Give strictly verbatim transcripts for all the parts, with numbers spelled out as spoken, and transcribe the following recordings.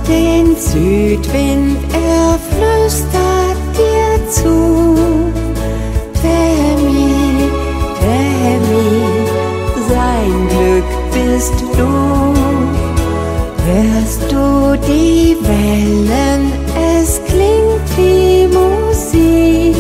den Südwind, er flüstert dir zu. Tammy, Tammy, sein Glück bist du. Hörst du die Wellen, es klingt wie Musik.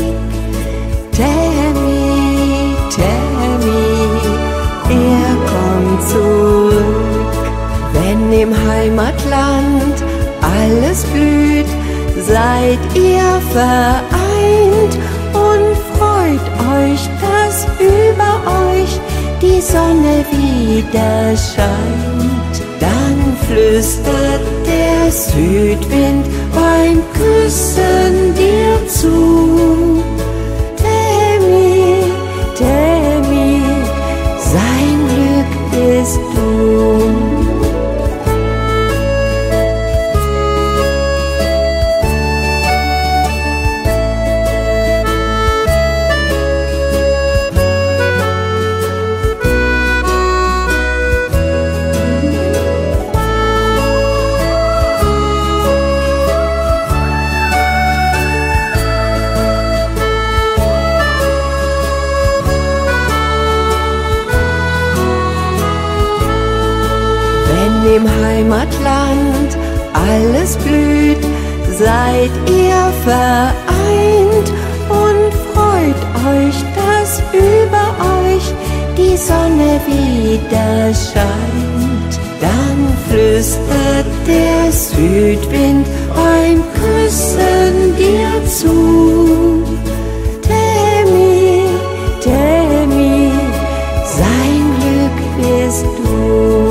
Tammy, Tammy, er kommt zurück. Wenn im Heimatland alles blüht, seid ihr vereint und freut euch, dass über euch die Sonne wieder scheint. Dann flüstert der Südwind beim Küssen dir zu. Tammy, Tammy, sein Glück bist du. Im Heimatland alles blüht, seid ihr vereint und freut euch, dass über euch die Sonne wieder scheint. Dann flüstert der Südwind beim Küssen dir zu. Tammy, Tammy, sein Glück bist du.